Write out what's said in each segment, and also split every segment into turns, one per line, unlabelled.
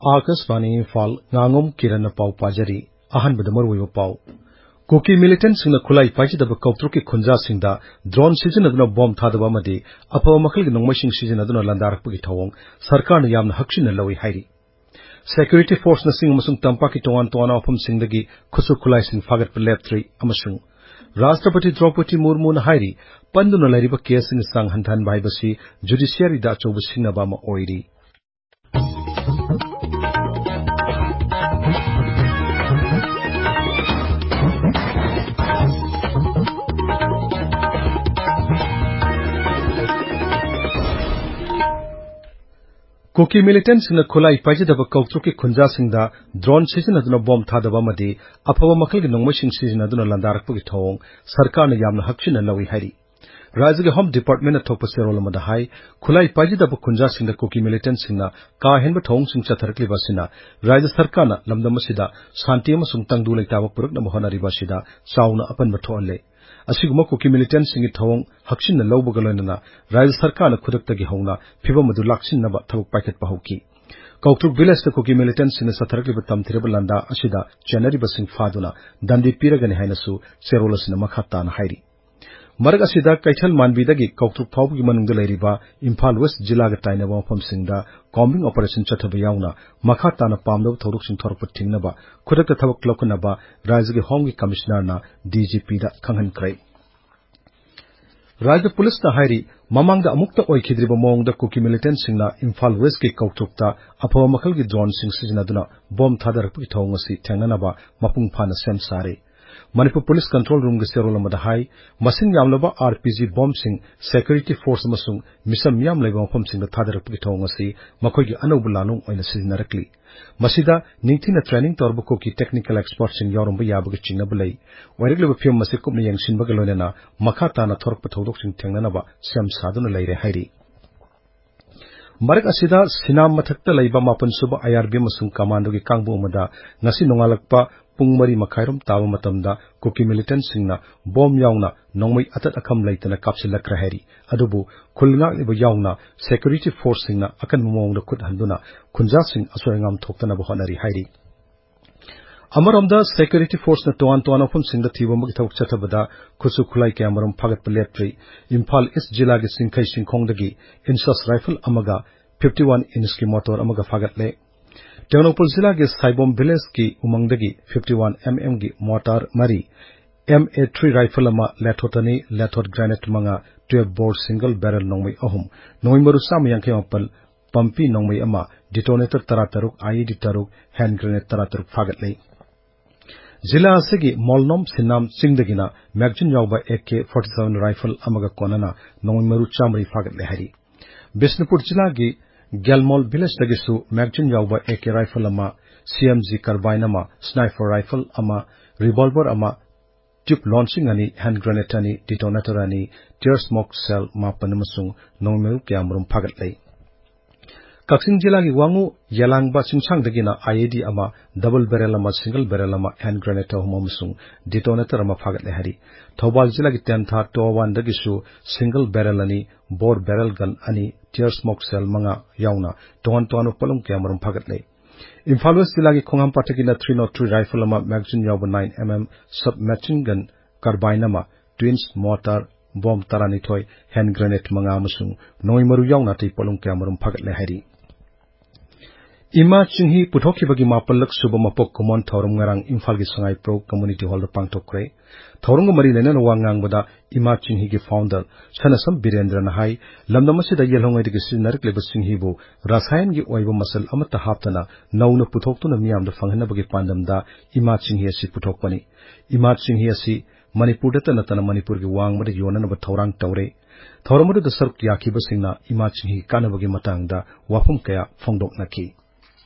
Akashvani Imphal ngangom kiran pau pajari ahan badamar wo pau Kuki militant singna khulai paijidab kautruki khunja singda drone season aduna bomb thadaba madi apaw makhal gi nongmai sing season aduna landarakpagi thawong sarkar na yamna hakchin lawi hairi security force na sing amasung tampaki tongan tona ofum singdagi khusu khulai sing fagat lab 3 amasung Rashtrapati Draupadi Murmu na hairi panduna lairiba case sing sang hantan baibasi judiciary da chobu sinaba ma oiri Kuki militants in the Kulai Pajidaba Kautuki Kunja Singda, drone season aduna bomb thadaba madi, apawa makal nongmashing season aduna landarakpagi thawong, sarkarna yamna hakchin lawi hairi. Rajya Home Department at Topasero Lamadahai, Kulai Pajidaba Kunja Singda Kuki militants in the Kahenba Tong Sing Chatarkli Vasina, Raja Sarkana, Lamdamasida, Santiama Sungtang Dulay Tawapuruk Namahana Ribashida, Sauna Apan Matole. Asiguma Kuki militants sing it hong, Hakshin the Lobogalana, Raja Sarkana Kudaktagi Hona, Piva Madulaxin Naba Tawak Packet Pahoki. Kautuk Villas the Kuki militants in the Satarki Batam Tirabalanda, Ashida, Janari Basing Faduna, Dandi Piragan Hainasu, Serolas in the Makatan Hairi. Maragasida Kaichal Manbidagi, Kautuk Paugi Manungalairiba, Impal West Jilagataina Wampam Singda, combing operation Chatabayana, Makatana Pamdo Toruxin Torputinaba, Kudaka Tawak Lokanaba, Raja Hongi Commissioner DGP da Kangan Kray. Raja Police na Hairi, Mamang da Amukta Oikidriba Mong the Kuki militant singna, Impal West Ki Kautukta, Apawa Makalgi drone sing Sijanaduna, Bomb Tadar Pitongasi, Tanganaba, Mapung Pana Sem Sare. Manipur Police Control Room Gisero Lamadahai, Masin Yamlaba RPG bomb sing, Security Force Masung, Misam Yam Labam sing the Tadar Pitongasi, Makogi Anobulanum on the Sinarakli. Masida, Nintina training Torbukoki technical experts in Yorumba Yabuchina Balay, where regular film Masikum Yang Sinbagalona, Makatana Torpatodok in Tanganaba, Sam Saduna Lady Hairi. Marak Asida, Sinam Matakta Laiba Mapan Suba IRB Masung Commando Kangbu Mada, Nasi Nongalakpa, Pungmari Makairum Tawa Matamda, Kuki militant singna, Bom Yauna, Nongmai Atat Akam Laitana Kapsila Kraheri, Adubu, Kulna Ibu Yauna, Security Force singna, Akan Mong the Kut Handuna, Kunjasing Aswangam Tokana Bohanari Hairi. Amaramda Security Force na Tuan Tuanopum Sing the Tiwamuk Chatabada, Kusukulai Kamarum Pagat Peletri, Impal is Jilagi Sinkai Sinkongdagi, Insas Rifle Amaga, 51 Inski Motor Amaga Fagatle. Ternopol Zilla gis Saibom Village ki Umangdagi 51 mm gi mortar mari MA3 rifle ama lathotani lathot granite manga 12 bore single barrel nongmai ahum noimaru sam yangke mapal pampi nongmai ama detonator tarataruk IED taruk hand grenade tarataruk fagatlei Zilla asigi Molnom Sinam Singdagina Magazine yawba AK-47 rifle amaga konana noimaru chamri fagatle hari Bisnupur Zilla gi Galmol village dagisu Magazine yawba AK rifle ama CMG carbine ama sniper rifle ama revolver ama tube launching ani hand grenade ani detonator ani tear smoke cell mapan amasung nongmeru kyamrum phagatlei Kaksing jila gi wangu yalangba singsang dagina IED ama double barrel ama single barrel ama hand grenade amasung detonator ama phagatle hari Thobal jila gi Tentha to1 dagisu single barrel ani bore barrel gun ani tear smoke cell manga yauna ton palung kyamarum phagatlei Imphal West jila gi Khongham Patakina 303 rifle ama magazine yawba 9 mm submachine gun carbine ama twins mortar bomb tarani thoi hand grenade manga amasung noimaru yauna tei palung kyamarum phagatle hari Ima Chinghi Puthoki bagi mapalak suba mapok common Thorum ngarang Imphal gi Sangai Pro Community Hall pangtokre Thorung mari lena wangang bada Ima Chinghi gi founder Sanasam Birendra Nahai lamdamasi da yelhongai gi sinarik leba Chinghi bu rasayan gi oiba masal amata haptana nauna puthoktu na miyam da fanghana bagi pandam da Ima Chinghi asi puthokpani Ima Chinghi asi Manipur da tanatana Manipur gi wang mada yonana ba thorang tawre Thoramadu da sark yaki basingna Ima Chinghi kana bagi matang da wafum kaya fongdok naki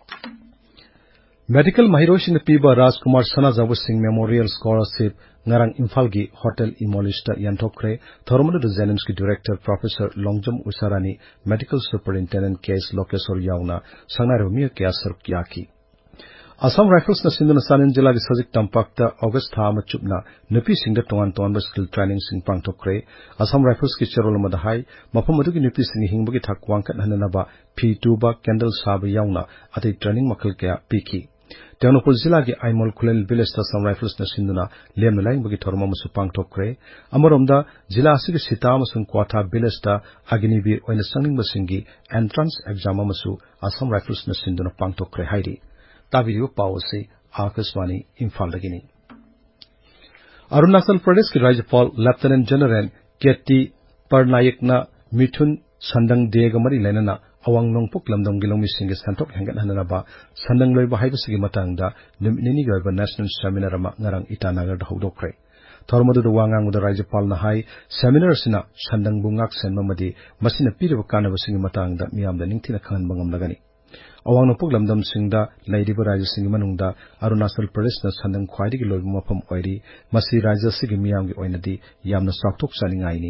Medical Mahiroshin Piba Rajkumar Sanazawu Singh Memorial Scholarship Ngarang Imphal Hotel Imolista Yantokre Thoromadu Zelimski Director Professor Longjam Usarani Medical Superintendent Case Lokesor Yauna Sangarumia Kiasar Kyaki Assam Rifles na sinduna sanin jila gi sajik tampakta August tha ama chupna nupi singda tongan tongan skill training sing pangtokre Assam Rifles ki cherol madahai mafam adu gi nupi sing hingbagi thak wangkat hanana ba P2 ba candle sab yauna ati training makal kya piki Tengnopur jila gi Aimol Khulel village ta Assam Rifles na sinduna lemna laing bagi thorma musu pangtokre amoromda jila asigi sita amasung kwatha village ta Agnivir oina sangning basingi entrance exam amasu Assam Rifles na sinduna pangtokre hairi ताबिरियो Pawase Akashvani Imphal लगीनी Arunachal Pradesh के राज्यपाल lieutenant general KT परनायकना मिथुन संदंग देगमरी लेनना अवांग नोंगपुक लमदोंग गिलोंगमी सिंगे संथोक हेंगत हननाबा संदंग लोइबा हाइबसिगी मतंगदा निमिनि गयबा नेशनल सेमिनार मा ngarang itaनागर हौदोख्रे थरमदु वांगांग राज्यपाल ना हाई सेमिनार सिना संदंग बुंगाक सेनममदी मसिना पिरब कानबसिगी मतंगदा मियामदा निंगथिना खनबा ngamlagani अवांग नोंगपुक लमदम सिंगदा लैदिबा राज्य सिंगी मनुंगदा अरुणाचल प्रदेश ना संदंग ख्वाइदिगी लोइबा मफम ओइरी मसि राज्य सिगी मियामगी ओइनदी यामना साक्थोक सानिंगाइनी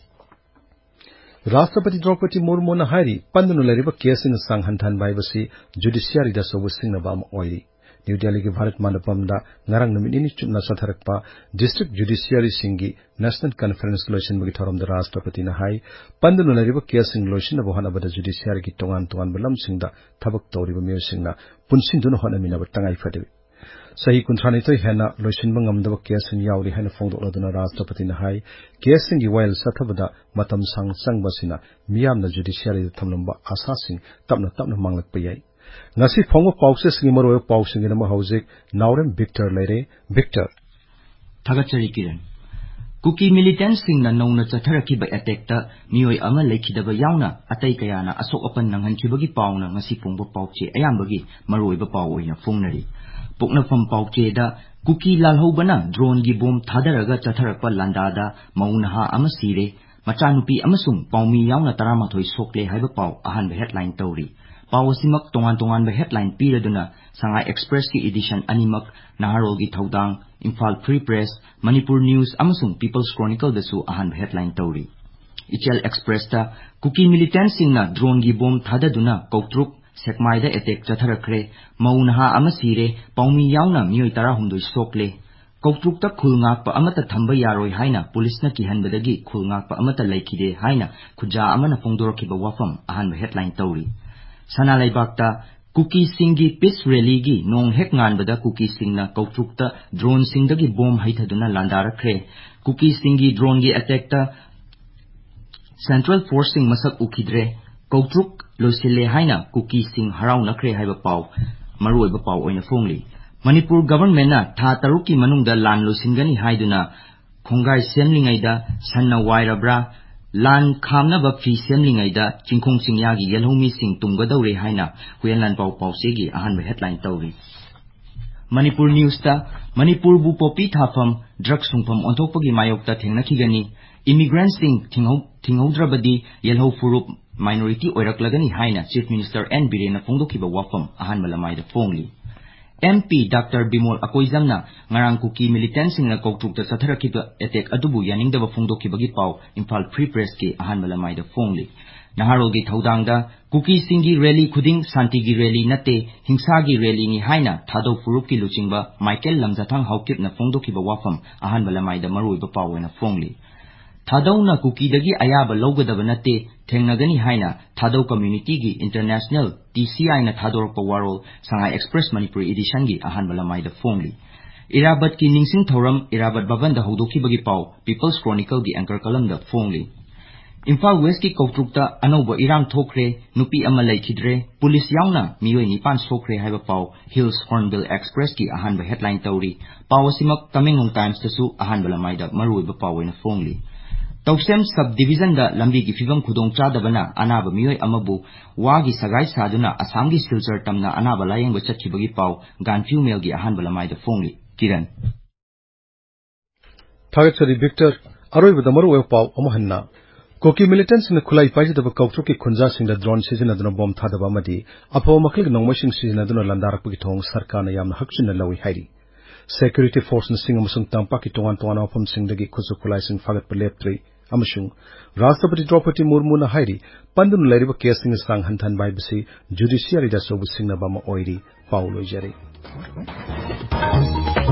राष्ट्रपति द्रौपदी मुर्मू ना हाइरी पंदनु लैरिबा केसिंग सांग हंथान बाइबसी जुडिशियरी दा सोबु सिंगनबा ओइरी न्यू दिल्ली के Bharat मंडपमदा ngarang numitini chupna satharakpa district judiciary singi national conference loisin bagi thorom da राष्ट्रपति na hai pandunu lariba kesing loisin bo hana bada judiciary ki tongan tongan balam singda thabak tawriba meo singna punsin dunu hona mina batangai fade sahi kunthani to hena loisin bangam da kesing yauri hena phongdo laduna राष्ट्रपति na hai kesing gi wail sathabada matam sang sangbasina miyam na judiciary da thamlamba asasing tapna tapna manglak payai ngasi phongwa pawse singi maro pawse ngi na hauzik naurem victor leire victor
thagachari kiran kuki militants sing na nongna chatharaki ba attack ta mioi ama lekhidaba yauna atai kayana asok apan nanghan khibagi pawna ngasi phongwa pawche ayambagi maroi ba paw oina phongnari pokna pham pawche da kuki lalhobana drone gi bom thadaraga chatharakpa landa da mauna ha ama sire machanupi amasung pawmi yauna taramathoi sokle haiba paw ahan headline tawri Pawasimak tongan ba headline piraduna Shanghai Express ki edition animak Naharol gi thaudang Imphal Free Press Manipur News amasung People's Chronicle dasu ahan headline tawri Ichel Express ta kuki militant singna drone gi bom thadaduna Kautruk Sekmai da attack chatharakre mauna amasire pawmi yauna mioi tara humdoi sokle Kautruk ta khulngak pa amata thamba yaroi haina police na kihanbadagi khulngak pa amata laikide haina khuja amana phongdoraki ba wafam ahan headline tawri Sanalai bakta kuki singi peace rally gi nong hek ngan bada kuki singna kautruk ta drone singdagi bomb haithaduna landarakre kuki singi drone gi attack ta central forcing masak ukidre kautruk loisile haina kuki sing harau nakre haiba paw maroi ba paw oina phongli Manipur government na tha taruki manungda lan loisingani haiduna khongai semlingai da sanna wairabra Lan khamna ba fi semlingai da chingkhong chingya gi yelhomi sing tumgadaure haina huyanlan paw segi ahan headline tawri Manipur News ta Manipur bu popi thafam drug sungpham onthokpagi mayokta thengnakhigani immigrants sing thinghodrabadi yelho furup minority oiraklagani haina Chief Minister N Birena phongdokhiba wafam ahan malamai da phongli MP Dr. Bimol Akoizamna ngarang kuki militant singna kautrukta satharakita attack adubu yaningdaba phongdokhibagi paw Imphal Free Press ki ahan malamai da phongli Naharogi thaudangda kuki singi rally khuding santi gi rally nate hingsa gi rally ni haina thado furup ki luchingba Michael Lamjathang haukip na phongdokhiba wafam ahan malamai da maroi ba paw na phongli Thadawna kuki dagi ayaba lawgadaba nate thengnagani haina Thadaw community gi international TCI na thadorokpa warol Shanghai Express Manipur edition gi ahan malamai da phongli Irabat ki ningsing thoram Irabat baban da haudokhibagi paw People's Chronicle gi anchor column da phongli Imphal West ki kautrukta anoba irang thokre nupi ama laikhidre police yauna mioi nipan sokre haiba paw Hills Hornbill Express ki ahan ba headline tawri pawasimak Tamenglong Times tasu ahan malamai da maroi ba paw na phongli Tausem subdivision da lambi gi fibam khudong chadabana anaba mioi amabu wagi sagai saduna Assam gi Silchar tamna anaba layeng ba chathibagi paw Ganpyu Mail gi ahan balamai da phongli Kiran
Thagachari Victor aroi ba damaru we paw amahanna Koki militants in khulai paijidaba kautruk ki khunja singda drone sizinaduna bom thadaba madi aphaw makhlig nongmashing sizinaduna landarakpagi thong sarkarna yamna hakchina lawi hairi security force na sing amasung tampa ki tongan tongan afam singdagi khusu khulai sing fagat paleptri amasung Rashtrapati Draupadi Murmu na hairi pandun lairiba kesing sang hanthan bai bisi judiciary da sobu singna bama oiri पाउ लोइजरे।